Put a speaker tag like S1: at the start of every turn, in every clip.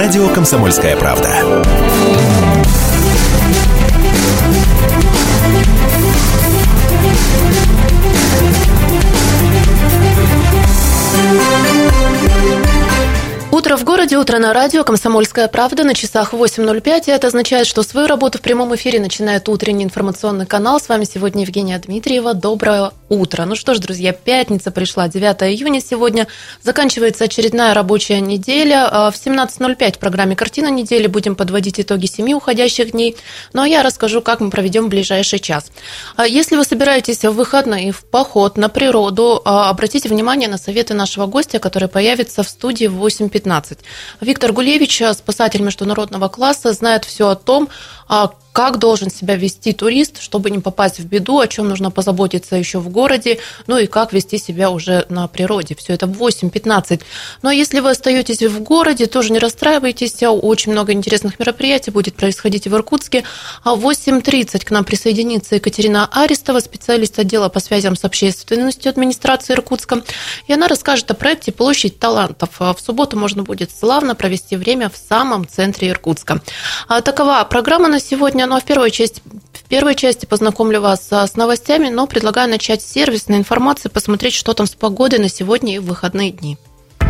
S1: радио «Комсомольская правда».
S2: Утро в городе, утро на радио, «Комсомольская правда», на часах 8:05, и это означает, что свою работу в прямом эфире начинает утренний информационный канал. С вами сегодня Евгения Дмитриева. Доброе утро. Ну что ж, друзья, пятница пришла, 9 июня сегодня. Заканчивается очередная рабочая неделя. В 17:05 в программе «Картина недели» будем подводить итоги 7 уходящих дней. Ну а я расскажу, как мы проведем ближайший час. Если вы собираетесь в выходные, в поход на природу, обратите внимание на советы нашего гостя, который появится в студии в 8:15. Виктор Гулевич, спасатель международного класса, знает все о том, как должен себя вести турист, чтобы не попасть в беду, о чем нужно позаботиться еще в городе, ну и как вести себя уже на природе. Все это в 8:15. Но если вы остаетесь в городе, тоже не расстраивайтесь, очень много интересных мероприятий будет происходить в Иркутске. А в 8:30 к нам присоединится Екатерина Аристова, специалист отдела по связям с общественностью администрации Иркутска, и она расскажет о проекте «Площадь талантов». В субботу можно будет славно провести время в самом центре Иркутска. Такова программа на сегодня. Ну а в первой части познакомлю вас с новостями, но предлагаю начать с сервисной информации, посмотреть, что там с погодой на сегодня и в выходные дни.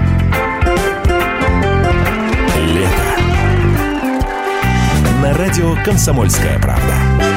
S1: Лето. На радио «Комсомольская правда».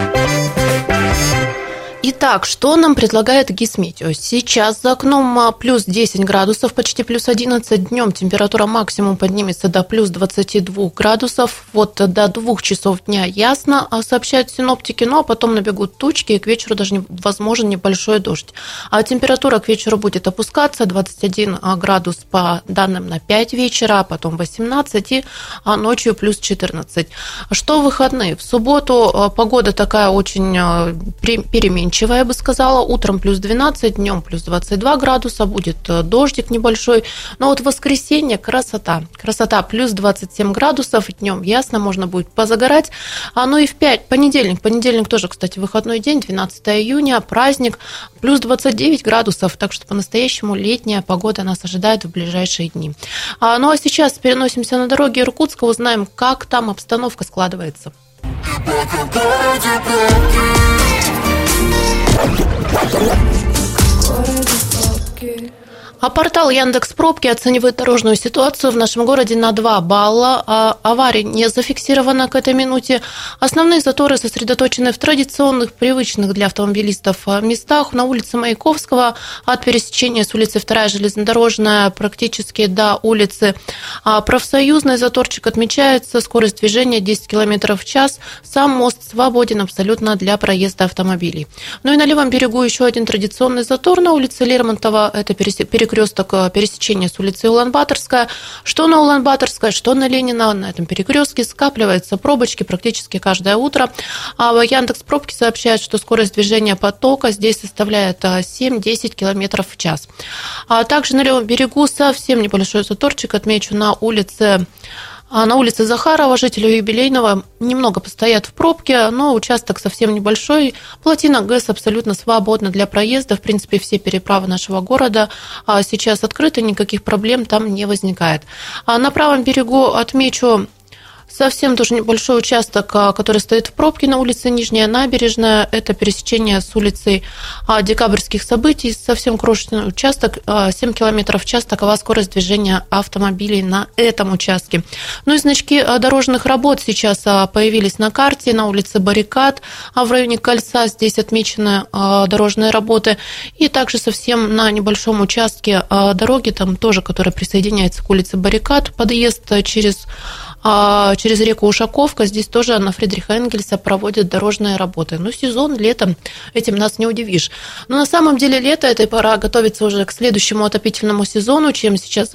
S2: Итак, что нам предлагает Гисметео? Сейчас за окном плюс 10 градусов, почти плюс 11. Днем температура максимум поднимется до плюс 22 градусов. Вот до 2 часов дня ясно, сообщают синоптики, ну а потом набегут тучки, и к вечеру даже возможен небольшой дождь. А температура к вечеру будет опускаться, 21 градус по данным на 5 вечера, а потом 18, и ночью плюс 14. Что в выходные? В субботу погода такая очень переменчивая, я бы сказала. Утром плюс 12, днем плюс 22 градуса, будет дождик небольшой. Но вот в воскресенье красота. Красота, плюс 27 градусов, днем ясно, можно будет позагорать. Ну и в понедельник. Понедельник тоже, кстати, выходной день, 12 июня, праздник, плюс 29 градусов. Так что по-настоящему летняя погода нас ожидает в ближайшие дни. Ну а сейчас переносимся на дороги Иркутска, узнаем, как там обстановка складывается. А портал Яндекс.Пробки оценивает дорожную ситуацию в нашем городе на 2 балла. Аварий не зафиксировано к этой минуте. Основные заторы сосредоточены в традиционных, привычных для автомобилистов местах. На улице Маяковского от пересечения с улицы 2 железнодорожная практически до улицы Профсоюзной. Заторчик отмечается. Скорость движения 10 км в час. Сам мост свободен абсолютно для проезда автомобилей. Ну и на левом берегу еще один традиционный затор на улице Лермонтова. Это перекресток пересечения с улицей Улан-Баторская. Что на Улан-Баторской, что на Ленина, на этом перекрестке скапливаются пробочки практически каждое утро. А Яндекс.Пробки сообщает, что скорость движения потока здесь составляет 7-10 км в час. А также на левом берегу совсем небольшой заторчик, отмечу, на улице Захарова, жители Юбилейного немного постоят в пробке, но участок совсем небольшой. Плотина ГЭС абсолютно свободна для проезда. В принципе, все переправы нашего города сейчас открыты, никаких проблем там не возникает. На правом берегу отмечу совсем тоже небольшой участок, который стоит в пробке на улице Нижняя Набережная. Это пересечение с улицей Декабрьских событий. Совсем крошечный участок, 7 км в час. Такова скорость движения автомобилей на этом участке. Ну и значки дорожных работ сейчас появились на карте. На улице Баррикад, в районе Кольца здесь отмечены дорожные работы. И также совсем на небольшом участке дороги, там тоже, которая присоединяется к улице Баррикад, подъезд через реку Ушаковка, здесь тоже на Фридриха Энгельса проводят дорожные работы. Ну, сезон, летом, этим нас не удивишь. Но на самом деле лето, этой пора готовится уже к следующему отопительному сезону, чем сейчас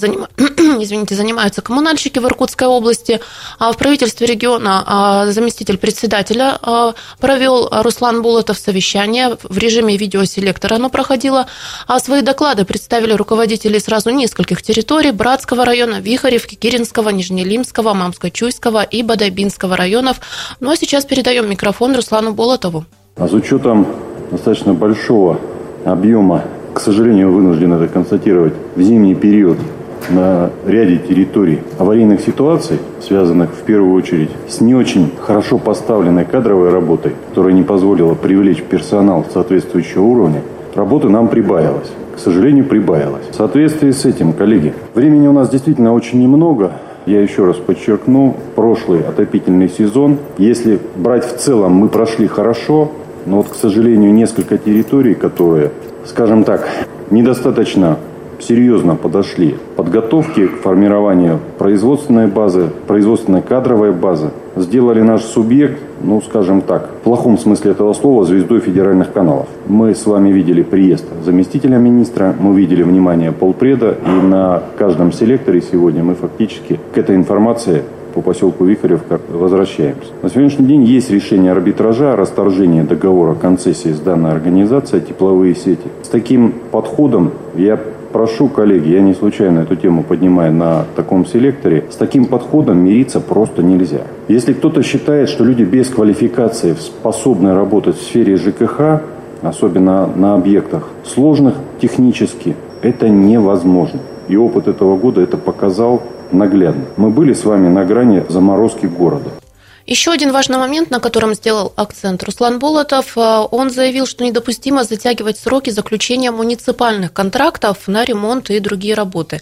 S2: занимаются коммунальщики в Иркутской области. В правительстве региона заместитель председателя провел Руслан Булатов совещание в режиме видеоселектора. Оно проходило. Свои доклады представили руководители сразу нескольких территорий: Братского района, Вихоревки, Киринского, Нижнелимского, Мамско-Чуйского и Бодайбинского районов. Ну а сейчас передаем микрофон Руслану Болотову.
S3: С учетом достаточно большого объема, к сожалению, вынужден это констатировать, в зимний период на ряде территорий аварийных ситуаций, связанных в первую очередь с не очень хорошо поставленной кадровой работой, которая не позволила привлечь персонал соответствующего уровня, работы нам прибавилось. К сожалению, прибавилось. В соответствии с этим, коллеги, времени у нас действительно очень немного. Я еще раз подчеркну, прошлый отопительный сезон, если брать в целом, мы прошли хорошо, но вот, к сожалению, несколько территорий, которые, скажем так, недостаточно серьезно подошли к подготовке, к формированию производственной базы, производственной кадровой базы, сделали наш субъект, скажем так, в плохом смысле этого слова, звездой федеральных каналов. Мы с вами видели приезд заместителя министра, мы видели внимание полпреда, и на каждом селекторе сегодня мы фактически к этой информации по поселку Вихаревка возвращаемся. На сегодняшний день есть решение арбитража о расторжении договора концессии с данной организацией «Тепловые сети». С таким подходом я прошу, коллеги, я не случайно эту тему поднимаю на таком селекторе, с таким подходом мириться просто нельзя. Если кто-то считает, что люди без квалификации способны работать в сфере ЖКХ, особенно на объектах сложных технически, это невозможно. И опыт этого года это показал наглядно. Мы были с вами на грани заморозки города.
S2: Еще один важный момент, на котором сделал акцент Руслан Болотов, он заявил, что недопустимо затягивать сроки заключения муниципальных контрактов на ремонт и другие работы.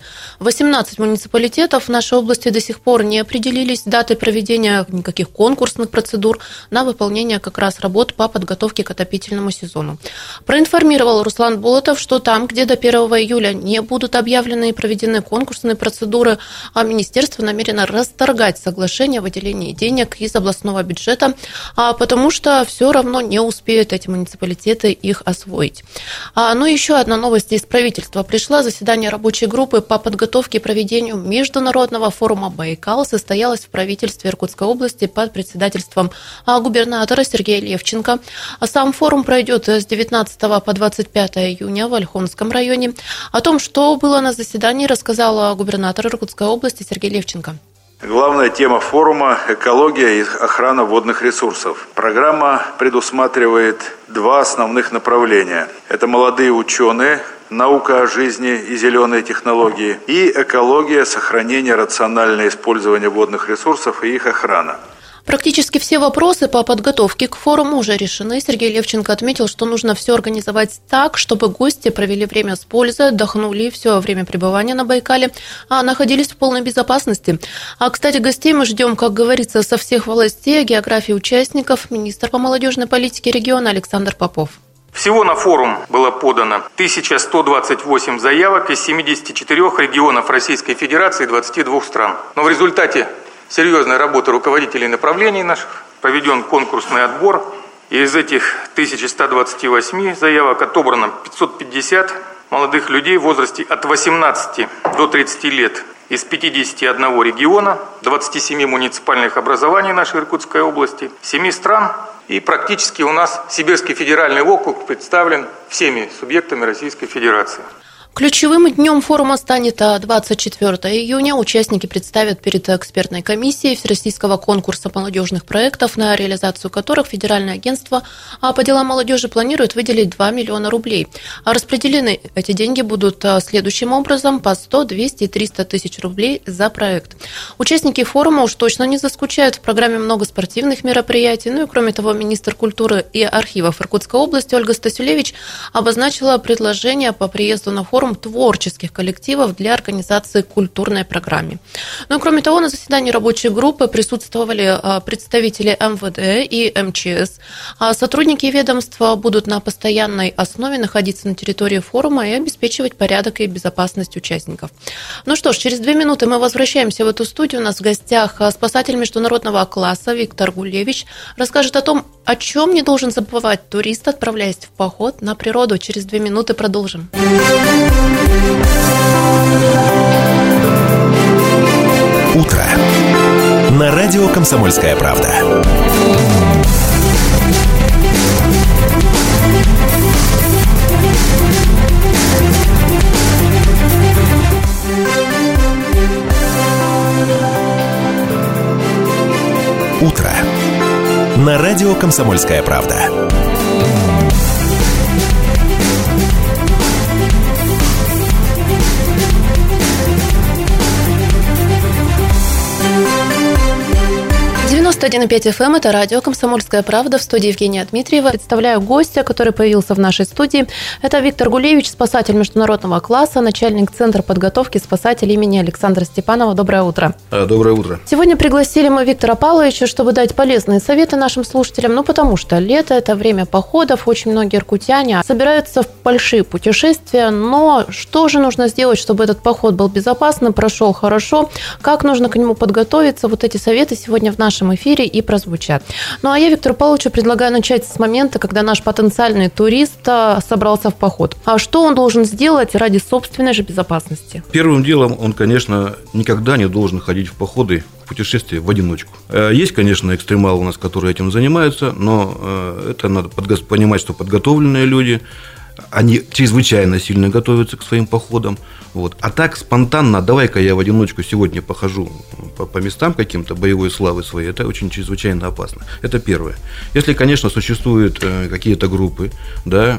S2: 18 муниципалитетов в нашей области до сих пор не определились с датой проведения никаких конкурсных процедур на выполнение как раз работ по подготовке к отопительному сезону. Проинформировал Руслан Болотов, что там, где до 1 июля не будут объявлены и проведены конкурсные процедуры, министерство намерено расторгать соглашение о выделении денег из областного бюджета, потому что все равно не успеют эти муниципалитеты их освоить. Еще одна новость из правительства. Пришла заседание рабочей группы по подготовке и проведению международного форума «Байкал». Состоялось в правительстве Иркутской области под председательством губернатора Сергея Левченко. Сам форум пройдет с 19 по 25 июня в Ольховском районе. О том, что было на заседании, рассказал губернатор Иркутской области Сергей Левченко.
S4: Главная тема форума – экология и охрана водных ресурсов. Программа предусматривает два основных направления. Это молодые ученые, наука о жизни и зеленые технологии, и экология, сохранение, рациональное использование водных ресурсов и их охрана.
S2: Практически все вопросы по подготовке к форуму уже решены. Сергей Левченко отметил, что нужно все организовать так, чтобы гости провели время с пользой, отдохнули все время пребывания на Байкале, находились в полной безопасности. Кстати, гостей мы ждем, как говорится, со всех властей. О географии участников министр по молодежной политике региона Александр Попов.
S5: Всего на форум было подано 1128 заявок из 74 регионов Российской Федерации и 22 стран. Но в результате серьезной работы руководителей направлений наших проведен конкурсный отбор. И из этих 1128 заявок отобрано 550 молодых людей в возрасте от 18 до 30 лет из 51 региона, 27 муниципальных образований нашей Иркутской области, 7 стран. И практически у нас Сибирский федеральный округ представлен всеми субъектами Российской Федерации.
S2: Ключевым днем форума станет 24 июня. Участники представят перед экспертной комиссией Всероссийского конкурса молодежных проектов, на реализацию которых Федеральное агентство по делам молодежи планирует выделить 2 миллиона рублей. Распределены эти деньги будут следующим образом: по 100, 200 и 300 тысяч рублей за проект. Участники форума уж точно не заскучают. В программе много спортивных мероприятий. И кроме того, министр культуры и архивов Иркутской области Ольга Стасюлевич обозначила предложение по приезду на форум творческих коллективов для организации культурной программы. Кроме того, на заседании рабочей группы присутствовали представители МВД и МЧС. Сотрудники ведомства будут на постоянной основе находиться на территории форума и обеспечивать порядок и безопасность участников. Через 2 минуты мы возвращаемся в эту студию. У нас в гостях спасатель международного класса Виктор Гулевич расскажет о том, о чем не должен забывать турист, отправляясь в поход на природу. Через 2 минуты продолжим.
S1: Утро. На радио «Комсомольская правда». Утро. На радио «Комсомольская правда».
S2: 101,5 FM – это радио «Комсомольская правда», в студии Евгения Дмитриева. Представляю гостя, который появился в нашей студии. Это Виктор Гулевич, спасатель международного класса, начальник Центра подготовки спасателей имени Александра Степанова. Доброе утро.
S6: Доброе утро.
S2: Сегодня пригласили мы Виктора Павловича, чтобы дать полезные советы нашим слушателям, потому что лето – это время походов, очень многие иркутяне собираются в большие путешествия, но что же нужно сделать, чтобы этот поход был безопасным, прошел хорошо, как нужно к нему подготовиться? Вот эти советы сегодня в нашем эфире и прозвучат. Ну а я Виктору Павловичу предлагаю начать с момента, когда наш потенциальный турист собрался в поход. А что он должен сделать ради собственной же безопасности?
S6: Первым делом он, конечно, никогда не должен ходить в походы, в путешествия в одиночку. Есть, конечно, экстремалы у нас, которые этим занимаются, но это надо понимать, что подготовленные люди, они чрезвычайно сильно готовятся к своим походам. Вот. А так спонтанно, давай-ка я в одиночку сегодня похожу по местам каким-то боевой славы своей, это очень чрезвычайно опасно. Это первое. Если, конечно, существуют какие-то группы, да,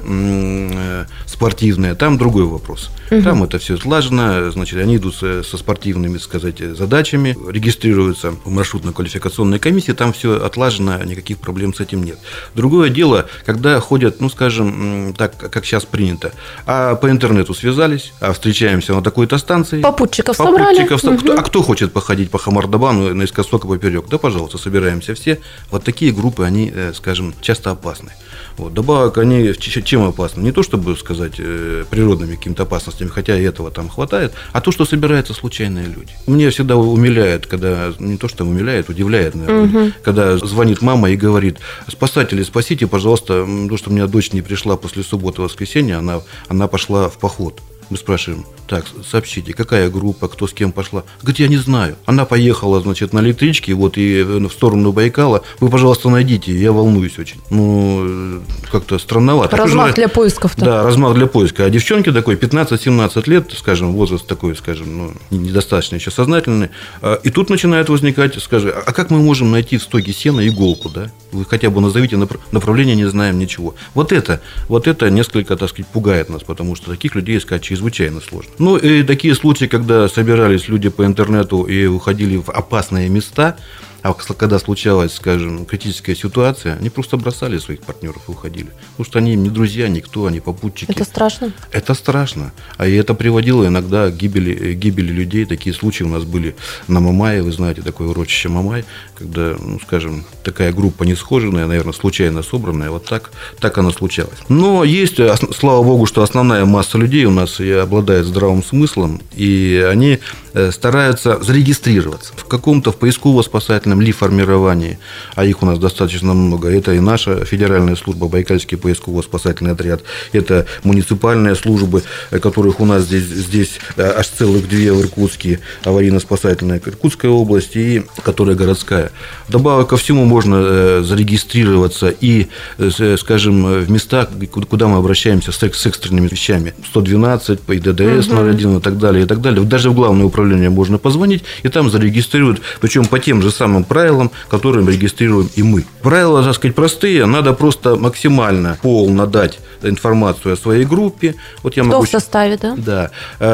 S6: спортивные, там другой вопрос. Там это все слажено, значит, они идут со спортивными, сказать, задачами, регистрируются в маршрутно-квалификационной комиссии, там все отлажено, никаких проблем с этим нет. Другое дело, когда ходят, ну, скажем, так, как сейчас принято, а по интернету связались, а встречаемся на такой-то станции.
S2: Попутчиков собрали.
S6: А кто хочет походить по Хамардабану наискосок и поперек? Да, пожалуйста, собираемся все. Вот такие группы, они, скажем, часто опасны. Вот. Добавок, они чем опасны? Не то, чтобы сказать, природными какими-то опасностями, хотя и этого там хватает, а то, что собираются случайные люди. Меня всегда умиляет, когда, не то, что умиляет, удивляет, наверное, когда звонит мама и говорит: спасатели, спасите, пожалуйста, потому что у меня дочь не пришла после субботы-воскресенья, она пошла в поход. Мы спрашиваем: так, сообщите, какая группа, кто с кем пошла? Говорит, я не знаю. Она поехала, значит, на электричке, вот, и в сторону Байкала. Вы, пожалуйста, найдите, я волнуюсь очень. Ну, как-то странновато.
S2: Размах для поисков-то.
S6: Да, размах для поиска. А девчонки такой, 15-17 лет, скажем, возраст такой, скажем, ну, недостаточно еще сознательный. И тут начинает возникать, скажем, а как мы можем найти в стоге сена иголку, да? Вы хотя бы назовите направление, не знаем ничего. Вот это несколько, так сказать, пугает нас, потому что таких людей искать чрезвычайно сложно. Ну, и такие случаи, когда собирались люди по интернету и уходили в опасные места, а когда случалась, скажем, критическая ситуация, они просто бросали своих партнеров и уходили. Потому что они им не друзья, никто, они попутчики.
S2: Это страшно? Это
S6: страшно. А и это приводило иногда к гибели людей. Такие случаи у нас были на Мамае. Вы знаете, такое урочище Мамай, когда, ну, скажем, такая группа несхоженная, наверное, случайно собранная. Вот так оно случалось. Но есть, слава богу, что основная масса людей у нас обладает здравым смыслом, и они стараются зарегистрироваться в каком-то поисково-спасательном ли формировании, а их у нас достаточно много. Это и наша федеральная служба, Байкальский поисково-спасательный отряд, это муниципальные службы, которых у нас здесь аж целых 2 в Иркутске, аварийно-спасательная Иркутская область и которая городская. Вдобавок ко всему можно зарегистрироваться и, скажем, в местах, куда мы обращаемся с экстренными вещами. 112, по ИДДС 01 и так далее, и так далее. Даже в главное управление можно позвонить, и там зарегистрируют, причем по тем же самым правилам, которым регистрируем и мы. Правила, так сказать, простые, надо просто максимально полно дать информацию о своей группе. Вот я могу...
S2: в составе, да?
S6: Да.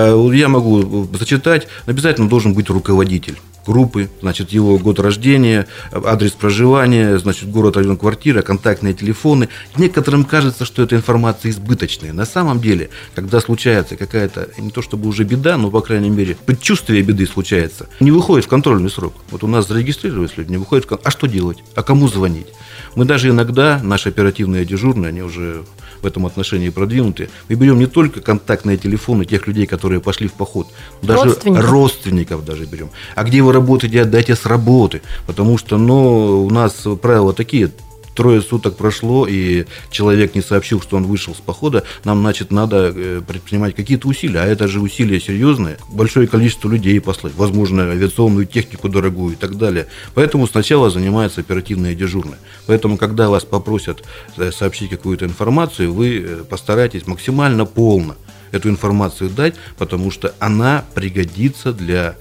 S6: Я могу зачитать. Обязательно должен быть руководитель группы, значит, его год рождения, адрес проживания, значит, город, район, квартира, контактные телефоны. Некоторым кажется, что эта информация избыточная. На самом деле, когда случается какая-то, не то чтобы уже беда, но, по крайней мере, предчувствие беды случается, не выходит в контрольный срок. Вот у нас зарегистрировались люди, не выходит в контрольный. А что делать? А кому звонить? Мы даже иногда, наши оперативные дежурные, они уже в этом отношении продвинуты, мы берем не только контактные телефоны тех людей, которые пошли в поход, даже родственников даже берем. А где вы работаете, отдайте с работы, потому что, ну, у нас правила такие: 3 суток прошло, и человек не сообщил, что он вышел с похода, нам, значит, надо предпринимать какие-то усилия, а это же усилия серьезные, большое количество людей послать, возможно, авиационную технику дорогую и так далее. Поэтому сначала занимаются оперативные дежурные. Поэтому, когда вас попросят сообщить какую-то информацию, вы постарайтесь максимально полно эту информацию дать, потому что она пригодится для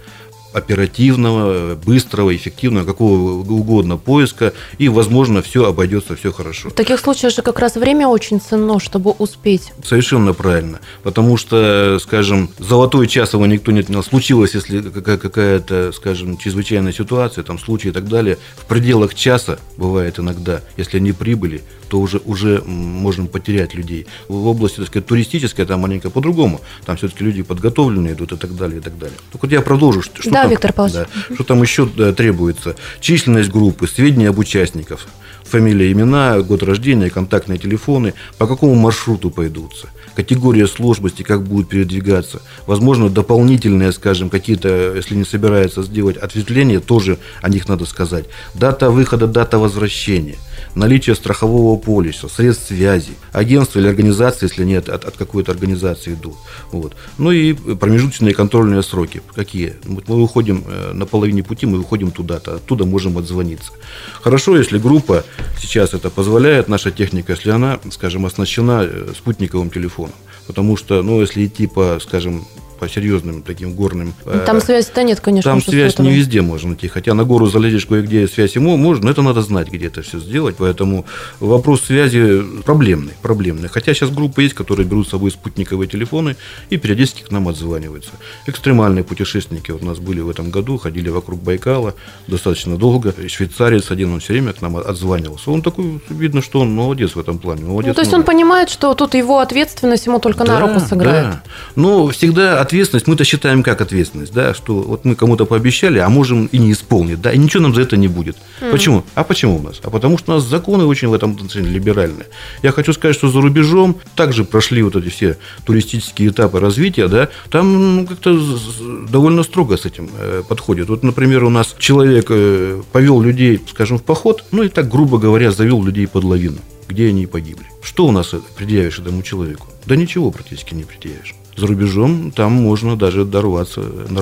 S6: оперативного, быстрого, эффективного, какого угодно поиска, и, возможно, все обойдется, все хорошо.
S2: В таких случаях же как раз время очень ценно, чтобы успеть.
S6: Совершенно правильно, потому что, скажем, золотой час его никто не отменял. Случилась, если какая-то, скажем, чрезвычайная ситуация, там случай и так далее, в пределах часа, бывает иногда, если они прибыли, то уже можем потерять людей. В области, так сказать, туристической там маленько по-другому. Там все-таки люди подготовленные идут и так далее, и так далее. Только вот я продолжу. Что
S2: да,
S6: там,
S2: Виктор Павлович.
S6: Да, что там еще требуется? Численность группы, сведения об участниках, фамилия, имена, год рождения, контактные телефоны, по какому маршруту пойдутся, категория сложности, как будут передвигаться. Возможно, дополнительные, скажем, какие-то, если не собирается сделать ответвления, тоже о них надо сказать. Дата выхода, дата возвращения, наличие страхового полиса, средств связи, агентства или организации, если они от какой-то организации идут. Вот. Ну и промежуточные контрольные сроки. Какие? Вот мы выходим на половине пути, мы выходим туда-то, оттуда можем отзвониться. Хорошо, если группа сейчас это позволяет, наша техника, если она, скажем, оснащена спутниковым телефоном. Потому что, если идти по, скажем, по серьезным таким горным...
S2: Там связи-то нет, конечно.
S6: Там связь не везде можно найти. Хотя на гору залезешь кое-где, связь ему можно, но это надо знать, где это все сделать. Поэтому вопрос связи проблемный. Хотя сейчас группы есть, которые берут с собой спутниковые телефоны и периодически к нам отзваниваются. Экстремальные путешественники у нас были в этом году, ходили вокруг Байкала достаточно долго. Швейцарец один, он все время к нам отзванивался. Он такой, видно, что он молодец в этом плане. Молодец,
S2: то есть он понимает, что тут его ответственность ему только на руку сыграет. Да.
S6: Но всегда ответственность мы-то считаем как ответственность, да, что вот мы кому-то пообещали, а можем и не исполнить, да, и ничего нам за это не будет. Почему? А почему у нас? А потому что у нас законы очень в этом отношении либеральные. Я хочу сказать, что за рубежом также прошли вот эти все туристические этапы развития, да, там как-то довольно строго с этим подходят. Вот, например, у нас человек повел людей, скажем, в поход, и так, грубо говоря, завел людей под лавину, где они погибли. Что у нас предъявишь этому человеку? Да ничего практически не предъявишь. За рубежом там можно даже нарваться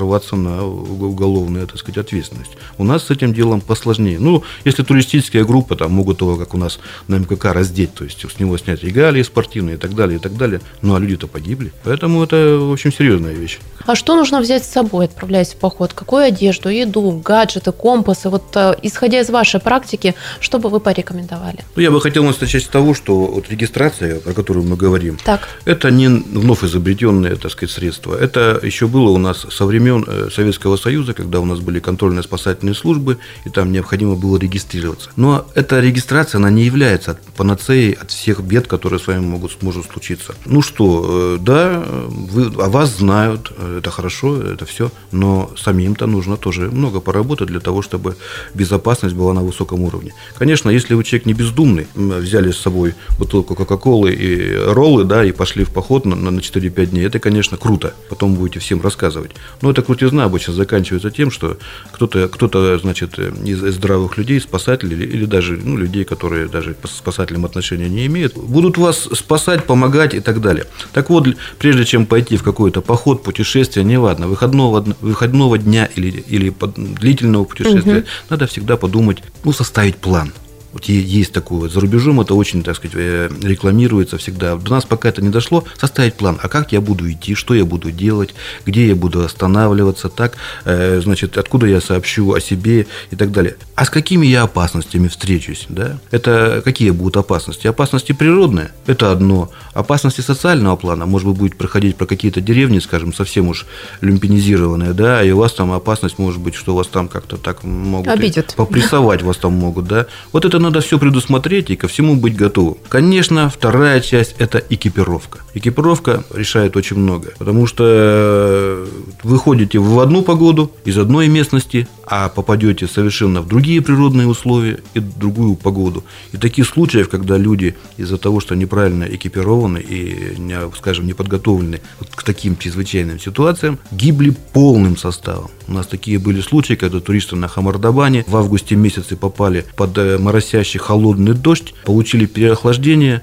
S6: на уголовную, так сказать, ответственность. У нас с этим делом посложнее. Если туристическая группа, там могут его, как у нас на МКК, раздеть, то есть с него снять регалии спортивные и так далее, и так далее. А люди-то погибли. Поэтому это, в общем, серьезная вещь.
S2: А что нужно взять с собой, отправляясь в поход? Какую одежду, еду, гаджеты, компасы? Вот исходя из вашей практики, что бы вы порекомендовали?
S6: Я бы хотел начать с того, что вот регистрация, про которую мы говорим,
S2: так.
S6: Это не вновь изобретенные, так сказать, средства. Это еще было у нас со времен Советского Союза, когда у нас были контрольно-спасательные службы, и там необходимо было регистрироваться. Но эта регистрация, она не является панацеей от всех бед, которые с вами могут случиться. О вас знают, это хорошо, это все, но самим-то нужно тоже много поработать для того, чтобы безопасность была на высоком уровне. Конечно, если вы человек не бездумный, взяли с собой бутылку Кока-Колы и роллы, да, и пошли в поход на 4-5 дней, это, конечно, круто. Потом будете всем рассказывать. Но эта крутизна обычно заканчивается тем, что кто-то, значит, из здравых людей, спасателей или даже людей, которые даже к спасателям отношения не имеют, будут вас спасать, помогать и так далее. Так вот, прежде чем пойти в какой-то поход, путешествие, неважно, выходного дня или длительного путешествия, надо всегда подумать, составить план. Вот есть такое. За рубежом это очень, так сказать, рекламируется всегда. До нас пока это не дошло. Составить план. А как я буду идти, что я буду делать, где я буду останавливаться, так, значит, откуда я сообщу о себе и так далее. А с какими я опасностями встречусь, да? Это какие будут опасности? Опасности природные – это одно. Опасности социального плана. Может быть, будет проходить про какие-то деревни, скажем, совсем уж люмпинизированные, да, и у вас там опасность может быть, что вас там как-то так могут попрессовать, вас там могут, да. Вот это надо все предусмотреть и ко всему быть готовым. Конечно, вторая часть – это экипировка. Экипировка решает очень много, потому что вы ходите в одну погоду из одной местности, а попадете совершенно в другие природные условия и другую погоду. И таких случаев, когда люди из-за того, что неправильно экипированы и, скажем, не подготовлены к таким чрезвычайным ситуациям, гибли полным составом. У нас такие были случаи, когда туристы на Хамардабане в августе месяце попали под моросящий холодный дождь, получили переохлаждение,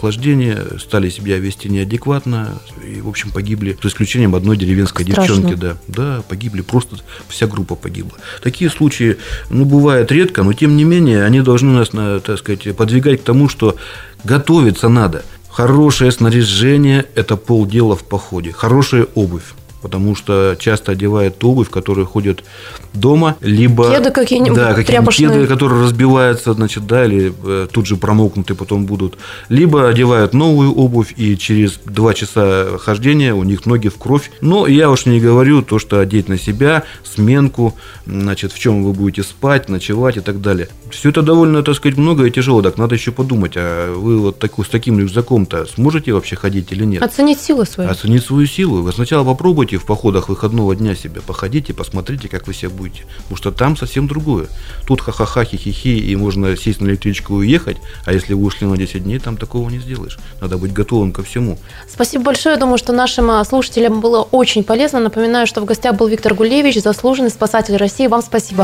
S6: стали себя вести неадекватно и, в общем, погибли, за исключением одной деревенской девчонки. Да, погибли, просто вся группа погибла. Такие случаи, бывают редко, но, тем не менее, они должны нас, так сказать, подвигать к тому, что готовиться надо. Хорошее снаряжение – это полдела в походе. Хорошая обувь. потому что часто одевают ту обувь, в которой ходят дома, либо
S2: кеды какие-нибудь,
S6: да, какие-нибудь
S2: тряпочные.
S6: кеды, которые разбиваются, значит, да, или тут же промокнуты потом будут, либо одевают новую обувь, и через 2 часа хождения у них ноги в кровь. Но я уж не говорю то, что одеть на себя сменку, значит, в чем вы будете спать, ночевать и так далее. Все это довольно, так сказать, много и тяжело. Так надо еще подумать, а вы вот с таким рюкзаком-то сможете вообще ходить или нет?
S2: Оценить силы свои.
S6: Оценить свою силу. Вы сначала попробуйте в походах выходного дня себя, походите, посмотрите, как вы себя будете. Потому что там совсем другое. Тут ха-ха-ха, хи-хи-хи, и можно сесть на электричку и уехать, а если вы ушли на 10 дней, там такого не сделаешь. Надо быть готовым ко всему.
S2: Спасибо большое. Я думаю, что нашим слушателям было очень полезно. Напоминаю, что в гостях был Виктор Гулевич, заслуженный спасатель России. Вам спасибо.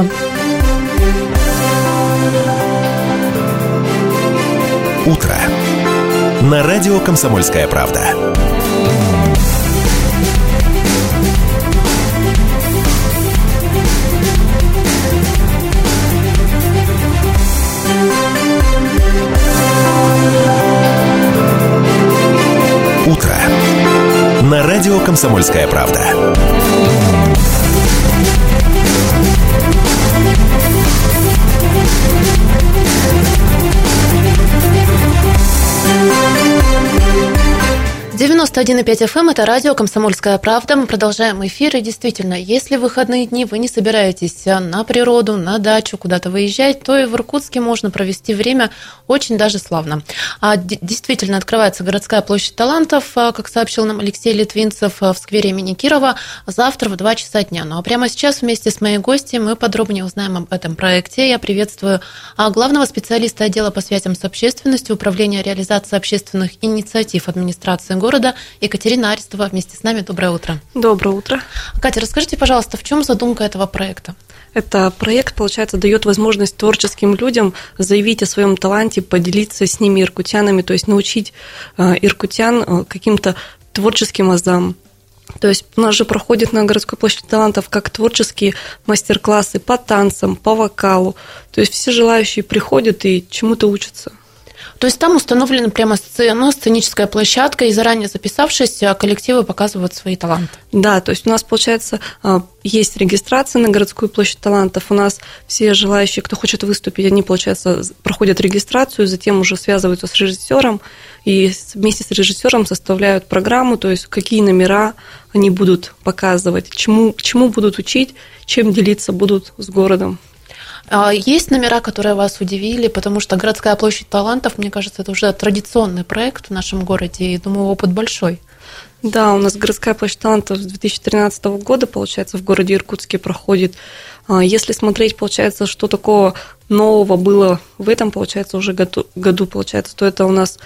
S1: Утро. На радио «Комсомольская правда». Утро. На радио «Комсомольская правда».
S2: «91,5 FM» – это радио «Комсомольская правда». Мы продолжаем эфир. И действительно, если в выходные дни вы не собираетесь на природу, на дачу, куда-то выезжать, то и в Иркутске можно провести время очень даже славно. Действительно, открывается городская площадь талантов, как сообщил нам Алексей Литвинцев, в сквере имени Кирова завтра в 2 часа дня. Ну а прямо сейчас вместе с моей гостьей мы подробнее узнаем об этом проекте. Я приветствую главного специалиста отдела по связям с общественностью Управления реализации общественных инициатив администрации города Екатерина Арестова вместе с нами. Доброе утро.
S7: Доброе утро.
S2: Катя, расскажите, пожалуйста, в чем задумка этого проекта?
S7: Это проект, получается, дает возможность творческим людям заявить о своем таланте, поделиться с ними, иркутянами, то есть научить иркутян каким-то творческим азам. То есть у нас же проходит на городской площади талантов как творческие мастер-классы по танцам, по вокалу. То есть все желающие приходят и чему-то учатся.
S2: То есть там установлена прямо сцена, сценическая площадка, и заранее записавшись, коллективы показывают свои таланты.
S7: Да, то есть у нас, получается, есть регистрация на городскую площадь талантов. У нас все желающие, кто хочет выступить, они, получается, проходят регистрацию, затем уже связываются с режиссером и вместе с режиссером составляют программу, то есть какие номера они будут показывать, чему будут учить, чем делиться будут с городом.
S2: Есть номера, которые вас удивили, потому что городская площадь талантов, мне кажется, это уже традиционный проект в нашем городе, и, думаю, опыт большой.
S7: Да, у нас городская площадь талантов с 2013 года, получается, в городе Иркутске проходит. Если смотреть, получается, что такого нового было в этом, получается, уже году, получается, то это у нас,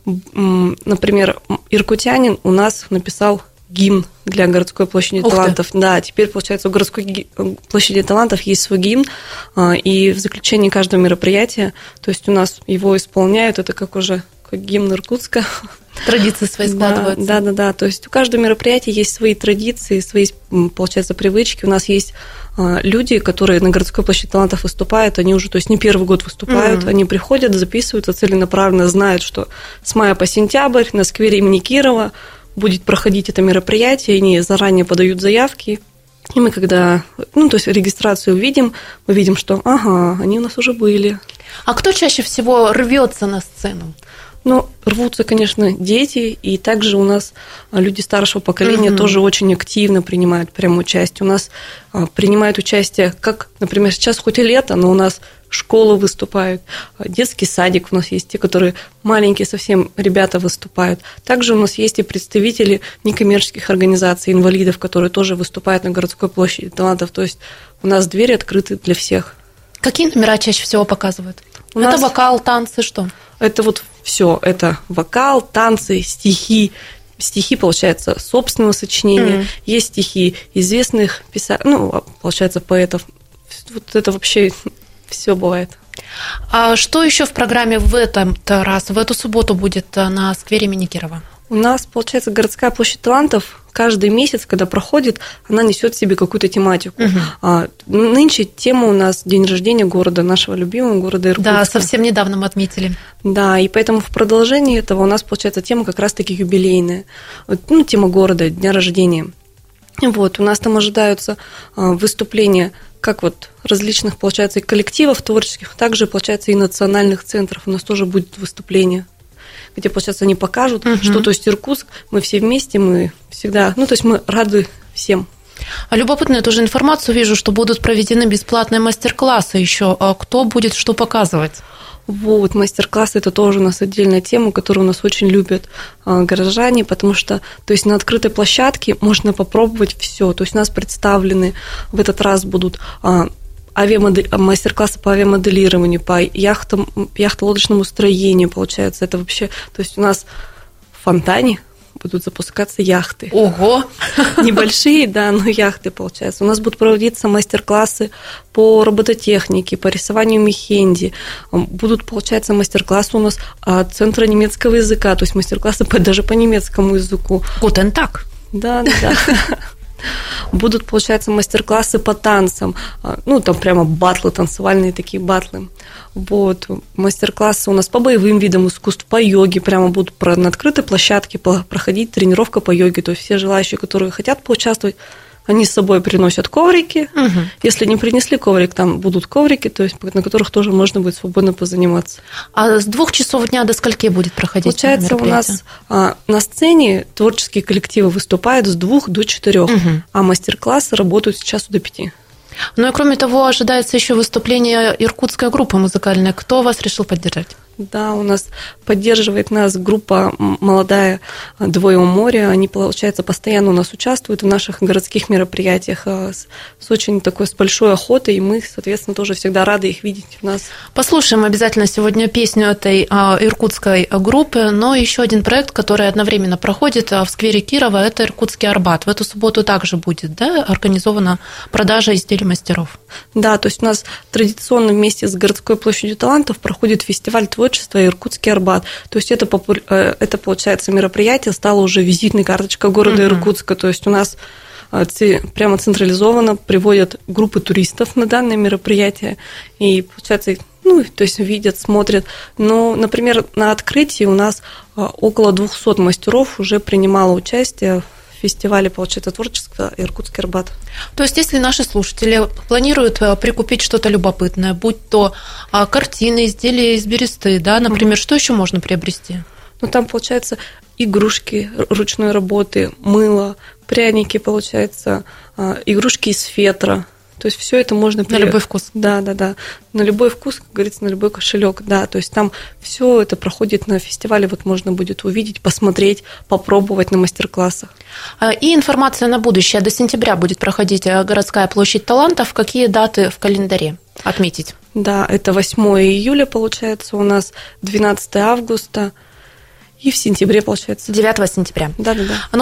S7: например, иркутянин у нас написал гимн для городской площади талантов. Да, теперь, получается, у городской площади талантов есть свой гимн, и в заключении каждого мероприятия, то есть у нас его исполняют, это как уже как гимн Иркутска.
S2: Традиции свои складываются.
S7: Да. То есть у каждого мероприятия есть свои традиции, свои, получается, привычки. У нас есть люди, которые на городской площади талантов выступают, они уже, то есть не первый год выступают, они приходят, записываются целенаправленно, знают, что с мая по сентябрь на сквере имени Кирова будет проходить это мероприятие, они заранее подают заявки, и мы когда, то есть регистрацию видим, мы видим, что, они у нас уже были.
S2: А кто чаще всего рвется на сцену?
S7: Рвутся, конечно, дети, и также у нас люди старшего поколения тоже очень активно принимают прямо участие. У нас принимают участие, как, например, сейчас хоть и лето, но у нас школы выступают, детский садик у нас есть, те, которые маленькие совсем ребята выступают. Также у нас есть и представители некоммерческих организаций, инвалидов, которые тоже выступают на городской площади талантов. То есть у нас двери открыты для всех.
S2: Какие номера чаще всего показывают? Это вокал, танцы, что? Это
S7: вот все. Это вокал, танцы, стихи. Стихи, получается, собственного сочинения. Есть стихи известных писателей, получается, поэтов. Вот это вообще все бывает.
S2: А что еще в программе в эту субботу будет на сквере имени Кирова?
S7: У нас, получается, городская площадь талантов каждый месяц, когда проходит, она несет в себе какую-то тематику. Нынче тема у нас день рождения города, нашего любимого города Иркутска.
S2: Да, совсем недавно мы отметили.
S7: Да, и поэтому в продолжении этого у нас, получается, тема как раз-таки юбилейная. Тема города, дня рождения. Вот, у нас там ожидаются выступления как вот различных, получается, и коллективов творческих, также, получается, и национальных центров. У нас тоже будет выступление, где, получается, они покажут, что, то есть, Иркутск, мы все вместе, мы всегда, то есть, мы рады всем.
S2: А любопытно, я тоже информацию вижу, что будут проведены бесплатные мастер-классы еще. А кто будет что показывать?
S7: Вот, мастер-классы – это тоже у нас отдельная тема, которую у нас очень любят горожане, потому что, то есть, на открытой площадке можно попробовать все. То есть, у нас представлены в этот раз будут мастер-классы по авиамоделированию, по яхто-лодочному строению, получается. Это вообще, то есть, у нас в фонтане будут запускаться яхты.
S2: Ого!
S7: Небольшие, да, но яхты, получается. У нас будут проводиться мастер-классы по робототехнике, по рисованию мехенди. Будут, получается, мастер-классы у нас от Центра немецкого языка, то есть мастер-классы даже по немецкому языку.
S2: Guten Tag.
S7: Да. Будут, получается, мастер-классы по танцам, там прямо батлы, танцевальные такие батлы. Вот, мастер-классы у нас по боевым видам искусств, по йоге, прямо будут на открытой площадке проходить тренировка по йоге, то есть все желающие, которые хотят поучаствовать, они с собой приносят коврики. Если не принесли коврик, там будут коврики, то есть на которых тоже можно будет свободно позаниматься.
S2: А с 2 часов дня до скольки будет проходить
S7: мероприятие? Получается, у нас на сцене творческие коллективы выступают с 2 до 4, а мастер-классы работают с часу до 5.
S2: Ну и кроме того, ожидается еще выступление иркутской группы музыкальной. Кто вас решил поддержать?
S7: Да, у нас поддерживает нас группа молодая «Двое у моря». Они, получается, постоянно у нас участвуют в наших городских мероприятиях с очень такой, с большой охотой, и мы, соответственно, тоже всегда рады их видеть у нас.
S2: Послушаем обязательно сегодня песню этой иркутской группы, но еще один проект, который одновременно проходит в сквере Кирова, это Иркутский Арбат. В эту субботу также будет, да, организована продажа изделий мастеров.
S7: Да, то есть у нас традиционно вместе с городской площадью талантов проходит фестиваль творчества «Иркутский Арбат». То есть это, получается, мероприятие стало уже визитной карточкой города Иркутска. То есть у нас прямо централизованно приводят группы туристов на данное мероприятие. И, получается, то есть видят, смотрят. Но, например, на открытии у нас около 200 мастеров уже принимало участие в фестивале, получается, творчества «Иркутский Арбат».
S2: То есть, если наши слушатели планируют прикупить что-то любопытное, будь то картины, изделия из бересты, да, например, что еще можно приобрести?
S7: Там, получается, игрушки ручной работы, мыло, пряники, получается, игрушки из фетра. То есть все это можно
S2: на любой вкус.
S7: Да. На любой вкус, как говорится, на любой кошелек. Да, то есть там все это проходит на фестивале, вот можно будет увидеть, посмотреть, попробовать на мастер-классах.
S2: И информация на будущее. До сентября будет проходить городская площадь талантов. Какие даты в календаре отметить?
S7: Да, это 8 июля, получается, у нас 12 августа. И в сентябре, получается.
S2: 9 сентября.
S7: Да.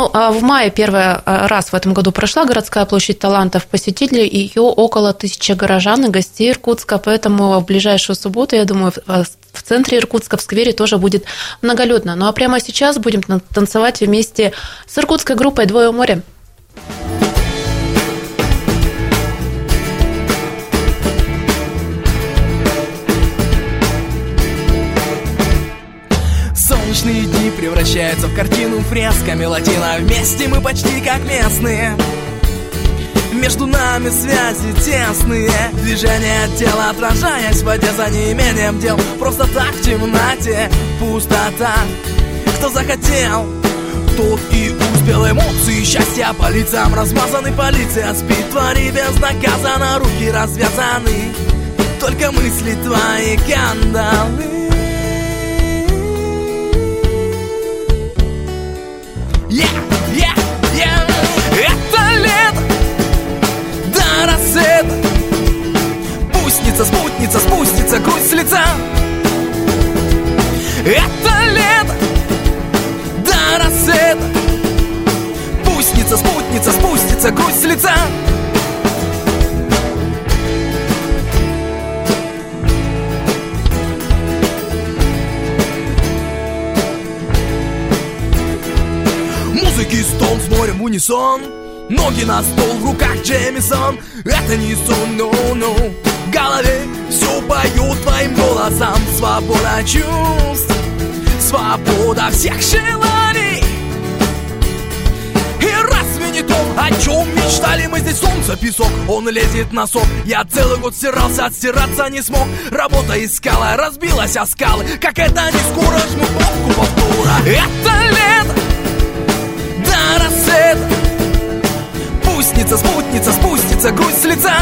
S2: В мае первый раз в этом году прошла городская площадь талантов. Посетили ее около 1000 горожан и гостей Иркутска, поэтому в ближайшую субботу, я думаю, в центре Иркутска, в сквере тоже будет многолюдно. Ну а прямо сейчас будем танцевать вместе с иркутской группой «Двое у моря».
S8: Солнечные дни превращаются в картину фресками латино. Вместе мы почти как местные. Между нами связи тесные. Движение тела, отражаясь в воде за неимением дел. Просто так в темноте пустота. Кто захотел, тот и успел. Эмоции счастья по лицам размазаны. Полиция спит, твори безнаказанно. Руки развязаны, только мысли твои кандалы. Это лето до рассвета. Пустница, спутница, спустится грусть с лица. Это лето до рассвета. Пустница, спутница, спустится грусть с лица. Музыки стон с морем в унисон. Ноги на стол, в руках Джемисон. Это не сон, no. В голове все поют твоим голосом. Свобода чувств, свобода всех желаний. И разве не то, о чем Брали мы здесь солнце, песок, он лезет на сок. Я целый год стирался, отстираться не смог. Работа искала, разбилась о скалы. Как это не скоро, жму кнопку повтора. Это лето до рассвета. Пустница, спутница, спустится грусть с лица.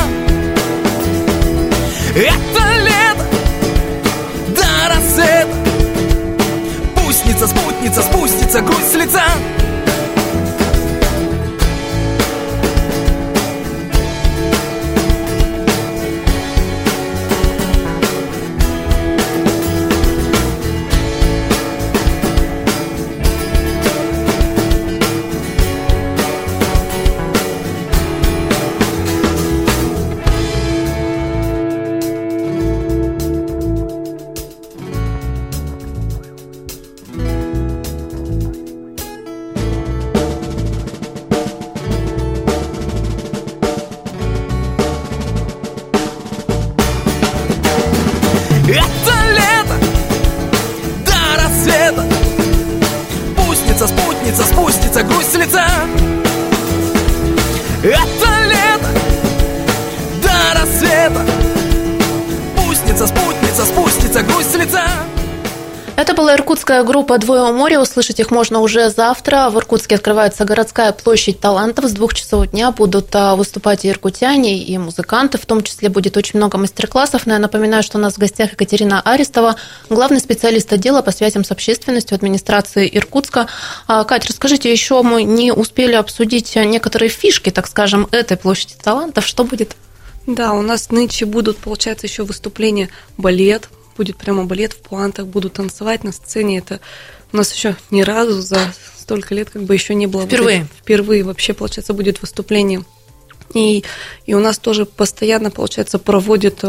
S8: Это лето до рассвета. Пустница, спутница, спустится грусть с лица. Спутница, спустится грусть с лица. Это лето до рассвета. Пустница, спутница, спустится грусть с лица.
S2: Это была иркутская группа «Двое у моря». Услышать их можно уже завтра. В Иркутске открывается городская площадь талантов. С 2 часов дня будут выступать и иркутяне, и музыканты. В том числе будет очень много мастер-классов. Но я напоминаю, что у нас в гостях Екатерина Арестова, главный специалист отдела по связям с общественностью администрации Иркутска. Кать, расскажите, еще мы не успели обсудить некоторые фишки, так скажем, этой площади талантов. Что будет?
S7: Да, у нас нынче будут, получается, еще выступления балет. Будет прямо балет в пуантах, будут танцевать на сцене. Это у нас еще ни разу за столько лет как бы еще не было. Впервые вообще, получается, будет выступление. И у нас тоже постоянно, получается, проводит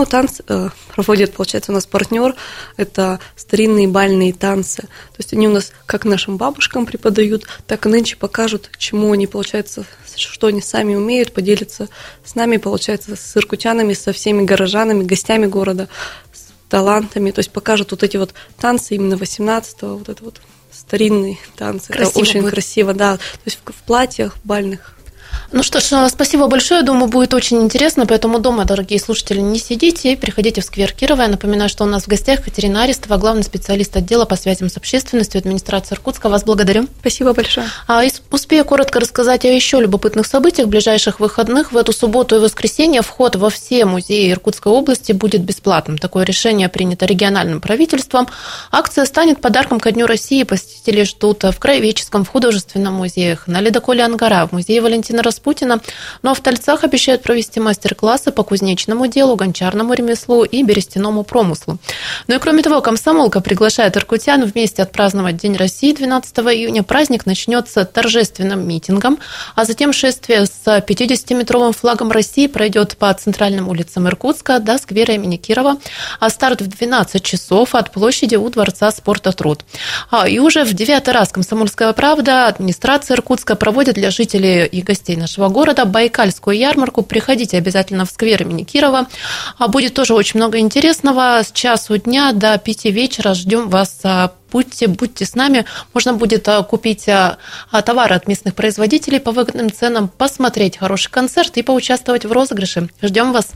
S7: проводит, получается, у нас партнер. Это старинные бальные танцы. То есть они у нас как нашим бабушкам преподают, так и нынче покажут, чему они, получается, что они сами умеют, поделятся с нами, получается, с иркутянами, со всеми горожанами, гостями города, талантами, то есть покажут вот эти вот танцы именно 18-го, вот это вот старинные танцы. Красиво это очень будет. Красиво, да, то есть в платьях бальных.
S2: Ну что ж, спасибо большое. Думаю, будет очень интересно. Поэтому дома, дорогие слушатели, не сидите, приходите в сквер Кирова. Я напоминаю, что у нас в гостях Екатерина Арестова, главный специалист отдела по связям с общественностью администрации Иркутска. Вас благодарю.
S7: Спасибо большое.
S2: Успею коротко рассказать о еще любопытных событиях ближайших выходных. В эту субботу и воскресенье вход во все музеи Иркутской области будет бесплатным. Такое решение принято региональным правительством. Акция станет подарком ко Дню России. Посетители ждут в Краеведческом, в художественном музеях, на ледоколе «Ангара», в музее Валентина Распутина. Ну а в Тольцах обещают провести мастер-классы по кузнечному делу, гончарному ремеслу и берестяному промыслу. Ну и кроме того, комсомолка приглашает иркутян вместе отпраздновать День России 12 июня. Праздник начнется торжественным митингом, а затем шествие с 50-метровым флагом России пройдет по центральным улицам Иркутска до сквера имени Кирова, а старт в 12 часов от площади у Дворца спорта «Труд». И уже в 9-й раз «Комсомольская правда», администрация Иркутска проводит для жителей и гостей нашего города Байкальскую ярмарку. Приходите обязательно в сквер имени Кирова. Будет тоже очень много интересного. С часу дня до 5 вечера ждем вас. Будьте с нами. Можно будет купить товары от местных производителей по выгодным ценам, посмотреть хороший концерт и поучаствовать в розыгрыше. Ждем вас.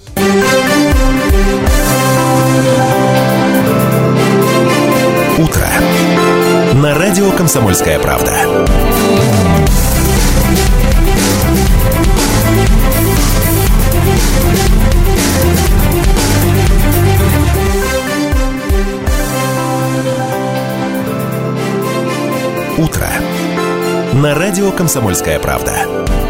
S1: Утро. На радио «Комсомольская правда». Утро. На радио «Комсомольская правда».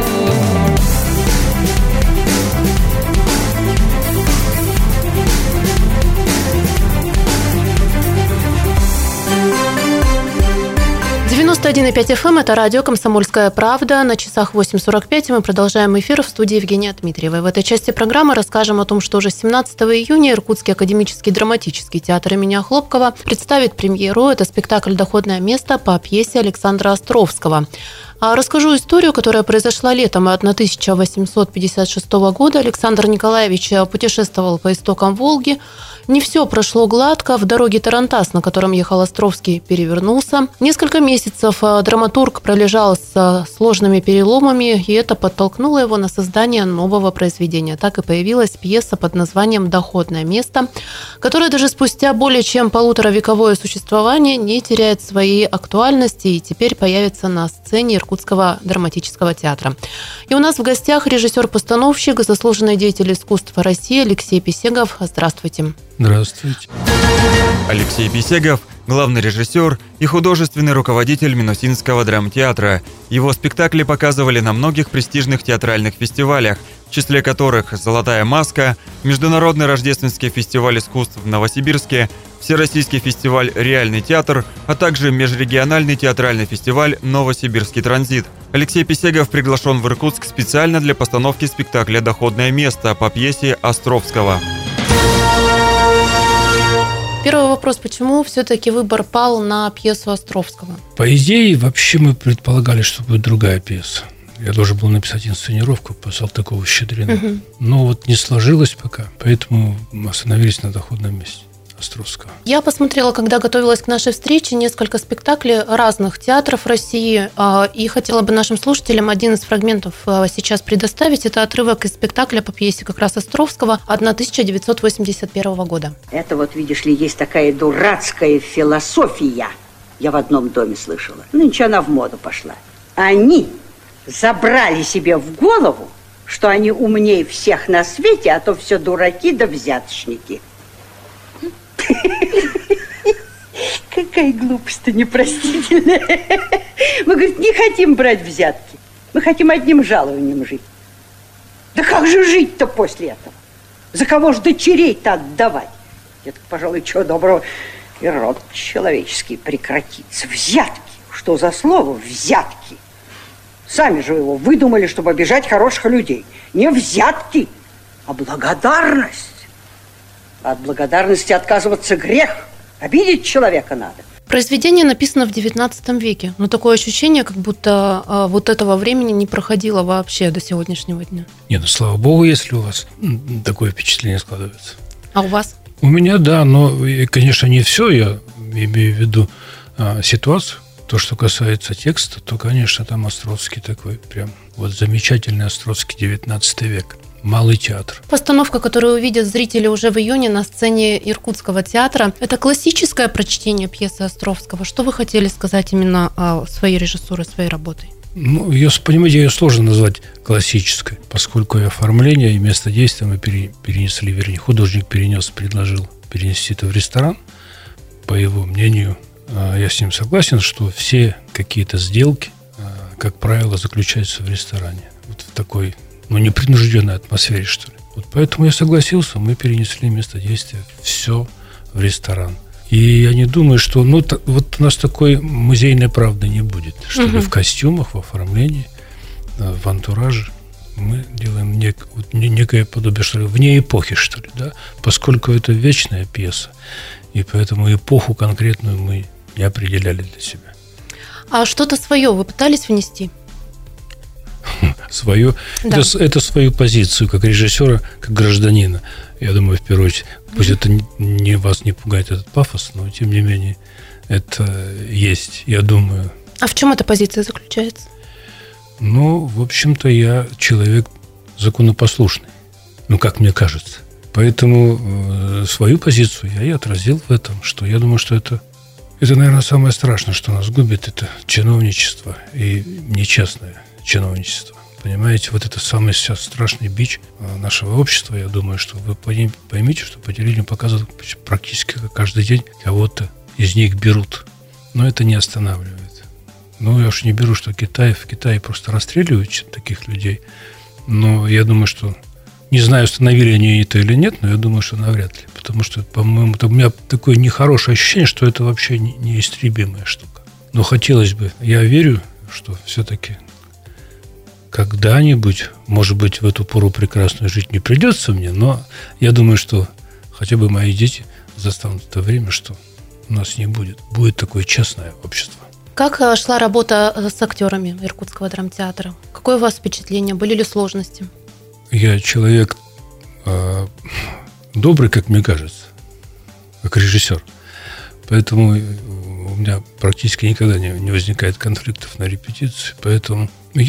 S2: «91,5 FM» – это радио «Комсомольская правда». На часах 8:45 мы продолжаем эфир в студии Евгения Дмитриевой. В этой части программы расскажем о том, что уже 17 июня Иркутский академический драматический театр имени Хлопкова представит премьеру. Это спектакль «Доходное место» по пьесе Александра Островского. Расскажу историю, которая произошла летом 1856 года. Александр Николаевич путешествовал по истокам Волги. Не все прошло гладко. В дороге тарантас, на котором ехал Островский, перевернулся. Несколько месяцев драматург пролежал с сложными переломами, и это подтолкнуло его на создание нового произведения. Так и появилась пьеса под названием «Доходное место», которая даже спустя более чем полуторавековое существование не теряет своей актуальности и теперь появится на сцене Иркутского драматического театра. И у нас в гостях режиссер-постановщик, заслуженный деятель искусства России Алексей Писегов. Здравствуйте.
S9: Здравствуйте.
S10: Алексей Писегов – главный режиссер и художественный руководитель Минусинского драмтеатра. Его спектакли показывали на многих престижных театральных фестивалях, в числе которых «Золотая маска», Международный рождественский фестиваль искусств в Новосибирске, Всероссийский фестиваль «Реальный театр», а также Межрегиональный театральный фестиваль «Новосибирский транзит». Алексей Писегов приглашен в Иркутск специально для постановки спектакля «Доходное место» по пьесе Островского.
S2: Первый вопрос. Почему все-таки выбор пал на пьесу Островского?
S9: По идее, вообще мы предполагали, что будет другая пьеса. Я должен был написать инсценировку по Салтыкову-Щедрину. Но вот не сложилось пока, поэтому мы остановились на «Доходном месте» Островского.
S2: Я посмотрела, когда готовилась к нашей встрече, несколько спектаклей разных театров России, и хотела бы нашим слушателям один из фрагментов сейчас предоставить. Это отрывок из спектакля по пьесе как раз Островского 1981 года.
S11: Это вот, видишь ли, есть такая дурацкая философия. Я в одном доме слышала. Нынче она в моду пошла. Они забрали себе в голову, что они умнее всех на свете, а то все дураки да взяточники. Какая глупость-то непростительная. Мы, говорит, не хотим брать взятки. Мы хотим одним жалованием жить. Да как же жить-то после этого? За кого же дочерей-то отдавать? Это, пожалуй, чего доброго, и род человеческий прекратится. Взятки. Что за слово взятки? Сами же его выдумали, чтобы обижать хороших людей. Не взятки, а благодарность. От благодарности отказываться грех. Обидеть человека надо.
S2: Произведение написано в XIX веке, но такое ощущение, как будто вот этого времени не проходило вообще до сегодняшнего дня.
S9: Не, ну слава богу, если у вас такое впечатление складывается.
S2: А у вас?
S9: У меня, да, но, конечно, не все. Я имею в виду ситуацию. То, что касается текста, то, конечно, там Островский такой прям вот замечательный Островский 19 век. Малый театр.
S2: Постановка, которую увидят зрители уже в июне на сцене Иркутского театра, это классическое прочтение пьесы Островского. Что вы хотели сказать именно о своей режиссуре, своей работой?
S9: Ну, понимаете, ее сложно назвать классической, поскольку и оформление, и место действия мы перенесли, вернее, художник предложил перенести это в ресторан. По его мнению, я с ним согласен, что все какие-то сделки, как правило, заключаются в ресторане. Вот в такой непринужденной атмосфере, что ли. Вот поэтому я согласился, мы перенесли место действия все в ресторан. И я не думаю, что... вот у нас такой музейной правды не будет. Чтобы в костюмах, в оформлении, в антураже мы делаем некое подобие, что ли, вне эпохи, что ли, да? Поскольку это вечная пьеса, и поэтому эпоху конкретную мы не определяли для себя.
S2: А что-то свое вы пытались внести?
S9: Свою, да. Это свою позицию как режиссера, как гражданина. Я думаю, в первую очередь, пусть это вас не пугает этот пафос, но тем не менее это есть, я думаю.
S2: А в чем эта позиция заключается?
S9: В общем-то, я человек законопослушный, как мне кажется. Поэтому свою позицию я и отразил в этом, что я думаю, что это, наверное, самое страшное, что нас губит, это чиновничество и нечестное чиновничество. Понимаете, вот это самый сейчас страшный бич нашего общества. Я думаю, что вы поймите, что по телевидению показывают практически каждый день кого-то из них берут. Но это не останавливает. Я уж не беру, что в Китае просто расстреливают таких людей. Но я думаю, что... Не знаю, установили они это или нет, но я думаю, что навряд ли. Потому что, по-моему, у меня такое нехорошее ощущение, что это вообще неистребимая штука. Но хотелось бы... Я верю, что все-таки... Когда-нибудь, может быть, в эту пору прекрасную жить не придется мне, но я думаю, что хотя бы мои дети застанут это время, что у нас не будет. Будет такое честное общество.
S2: Как шла работа с актерами Иркутского драмтеатра? Какое у вас впечатление? Были ли сложности?
S9: Я человек добрый, как мне кажется, как режиссер. Поэтому у меня практически никогда не возникает конфликтов на репетиции. Поэтому,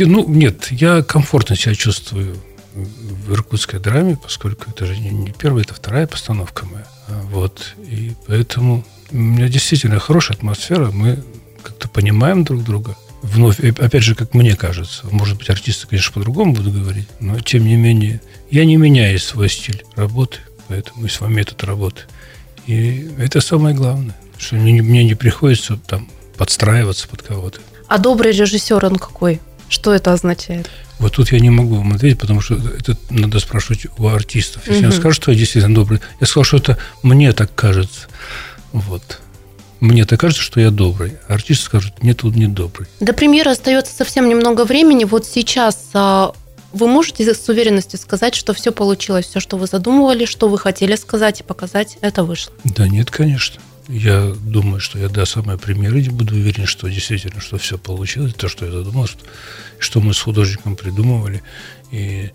S9: я комфортно себя чувствую в иркутской драме, поскольку это же не первая, это вторая постановка моя. Вот. И поэтому у меня действительно хорошая атмосфера. Мы как-то понимаем друг друга. Вновь, опять же, как мне кажется, может быть, артисты, конечно, по-другому будут говорить, но, тем не менее, я не меняю свой стиль работы, поэтому и свой метод работы. И это самое главное, что мне не приходится там подстраиваться под кого-то.
S2: А добрый режиссер, он какой? Что это означает?
S9: Вот тут я не могу вам ответить, потому что это надо спрашивать у артистов. Если я скажу, что я действительно добрый, я сказал, что это мне так кажется. Вот. Мне так кажется, что я добрый. А артисты скажут, нет, тут не добрый.
S2: До премьеры остается совсем немного времени. Вот сейчас вы можете с уверенностью сказать, что все получилось, все, что вы задумывали, что вы хотели сказать и показать, это вышло? Да нет, конечно. Я думаю, что я до самой премьеры буду уверен, что действительно, что все получилось, то, что я задумал, что мы с художником придумывали и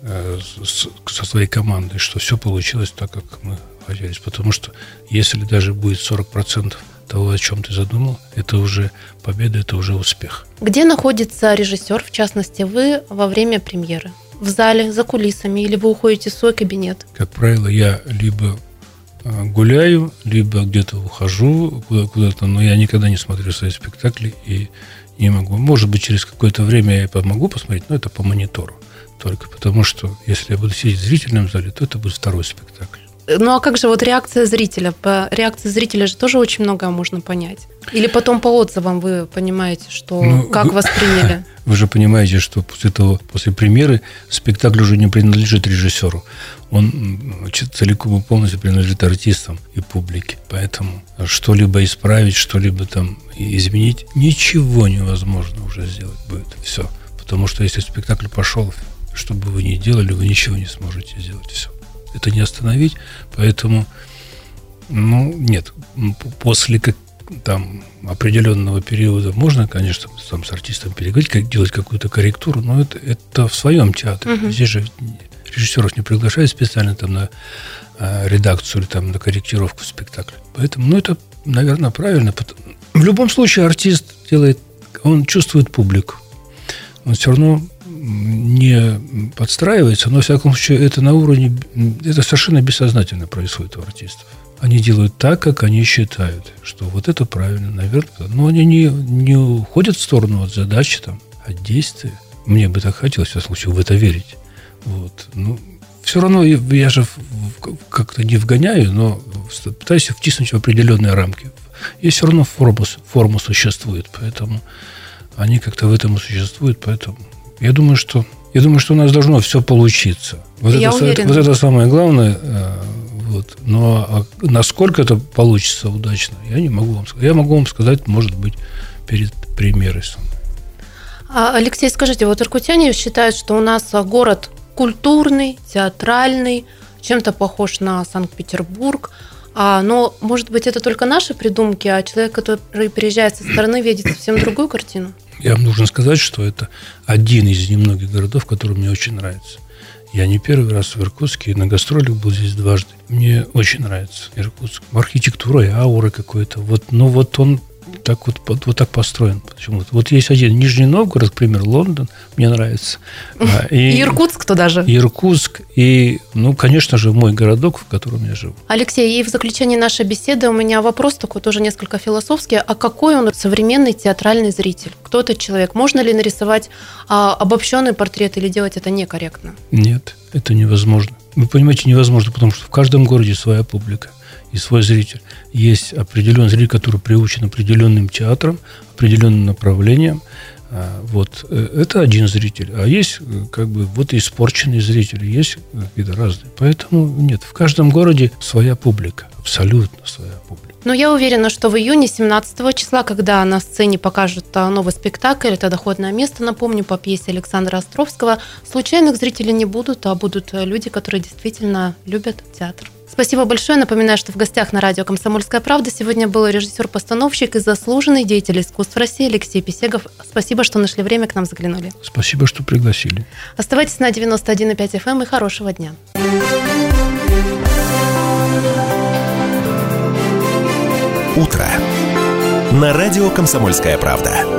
S2: со своей командой, что все получилось так, как мы хотели. Потому что если даже будет 40% того, о чем ты задумал, это уже победа, это уже успех. Где находится режиссер, в частности, вы во время премьеры? В зале, за кулисами, или вы уходите в свой кабинет?
S9: Как правило, я либо гуляю, либо где-то ухожу куда-то, но я никогда не смотрю свои спектакли и не могу. Может быть, через какое-то время я могу посмотреть, но это по монитору только, потому что если я буду сидеть в зрительном зале, то это будет второй спектакль.
S2: Ну а как же вот реакция зрителя? По реакции зрителя же тоже очень многое можно понять. Или потом по отзывам вы понимаете, что как восприняли?
S9: Вы же понимаете, что после премьеры спектакль уже не принадлежит режиссеру. Он целиком и полностью принадлежит артистам и публике. Поэтому что-либо исправить, что-либо там изменить, ничего невозможно уже сделать будет. Все. Потому что если спектакль пошел, что бы вы ни делали, вы ничего не сможете сделать. Все. Это не остановить, поэтому, нет, после определенного периода можно, конечно, там с артистом переговорить, делать какую-то корректуру, но это в своем театре. Здесь же режиссеров не приглашают специально там на редакцию или там на корректировку спектакля. Поэтому, это, наверное, правильно. В любом случае артист он чувствует публику. Он все равно не подстраивается, но, во всяком случае, это на уровне, это совершенно бессознательно происходит у артистов. Они делают так, как они считают, что вот это правильно, наверное. Но они не уходят в сторону от задачи, от действия. Мне бы так хотелось, в всяком случае, в это верить. Вот. Все равно я же как-то не вгоняю, но пытаюсь втиснуть в определенные рамки. И все равно форма существует, поэтому они как-то в этом и существуют, поэтому я думаю, что у нас должно все получиться. Вот это самое главное. Но насколько это получится удачно, я не могу вам сказать. Я могу вам сказать, может быть, перед премьерой.
S2: Алексей, скажите, вот иркутяне считают, что у нас город культурный, театральный, чем-то похож на Санкт-Петербург. Но, может быть, это только наши придумки, а человек, который приезжает со стороны, видит совсем другую картину?
S9: Я вам должен сказать, что это один из немногих городов, который мне очень нравится. Я не первый раз в Иркутске, на гастролях был здесь дважды. Мне очень нравится Иркутск. Архитектура и аура какой-то. Он так построен. Почему-то. Вот есть один Нижний Новгород, к примеру, Лондон, мне нравится.
S2: И Иркутск туда же.
S9: Иркутск и, конечно же, мой городок, в котором я живу.
S2: Алексей, и в заключении нашей беседы у меня вопрос такой, тоже несколько философский. А какой он современный театральный зритель? Кто этот человек? Можно ли нарисовать обобщенный портрет или делать это некорректно?
S9: Нет, это невозможно. Вы понимаете, невозможно, потому что в каждом городе своя публика и свой зритель. Есть определенный зритель, который приучен определенным театрам, определенным направлениям. Это один зритель. А есть испорченные зрители, есть какие-то разные. Поэтому нет, в каждом городе своя публика, абсолютно своя публика.
S2: Но я уверена, что в июне 17 числа, когда на сцене покажут новый спектакль, это «Доходное место», напомню, по пьесе Александра Островского, случайных зрителей не будут, а будут люди, которые действительно любят театр. Спасибо большое. Напоминаю, что в гостях на радио «Комсомольская правда» сегодня был режиссер-постановщик и заслуженный деятель искусств России Алексей Писегов. Спасибо, что нашли время, к нам заглянули.
S9: Спасибо, что пригласили.
S2: Оставайтесь на 91,5 FM и хорошего дня.
S1: Утро. На радио «Комсомольская правда».